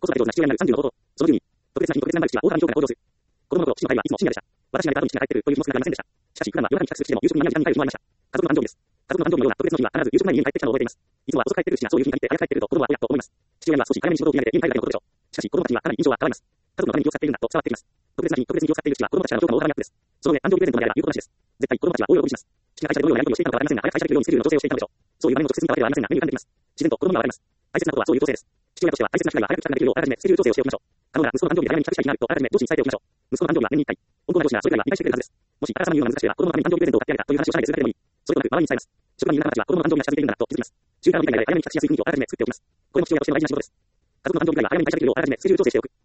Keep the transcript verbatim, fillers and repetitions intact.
葉で上手な父親になるさんじゅうの方法。そのじゅうに、特別な日、特別な毎日は大幅に評価に行動する。子供の頃、父の態度はいつも深夜でした。私になりた後に父が帰ってくるという気も少なくありませんでした。しかし、普段は夜中に帰宅する父でも夕食に何時間に帰る日もありました。家族の誕生日です。家族の誕生日のような特別の日には必ず夕食前に家に帰ってきたのを覚えています。いつもは遅く帰ってくる父がそういう日に限って早く帰ってくると子供はおやと思います。父親には少し早めに仕事を切り上げて家に帰るだけのことでしょう。しかし、子供たちにはかなり印象は変わります。家族のために気を使っているんだと伝わってきます。特別な日、特別に気を使っている父は子供たちからの評価も大幅にアップです。その上、誕生日プレゼントのやれば言うことなしです。絶対子供たちは大喜びします。父が会社でどのようなやり取りをしていたのかわかりませんが、早く会社できるようにするような調整をしていたのでしょう。そういう場面を直接見たわけではありませんが、目に浮かんできます。自然と子供にはわかります。大切なことはそういう調整です。父親としては大切な機会は早く帰宅できるようあらかじめスケジュール調整をしておきましょう。可能なら息子の誕生日で早めに帰宅したい日があるとあらかじめ上司に伝えておきましょう。息子の誕生日は年にいっかい。温厚な上司がそれくらいは理解してくれるはずです。もし、あからさまに言うのが難しければ子供のために誕生日プレゼントを買ってあげたという話を社内でするだけでもいい。それとなく周りに伝えます。職場にいる仲間たちは子供の誕生日が近づいているんだなと気づきます。中間の理解で早めに帰宅しやすい雰囲気をあらかじめ作っておきます。これも父親としての大事な仕事です。家族の誕生日会は早めに会社できるようあらかじめスケジュール調整しておく。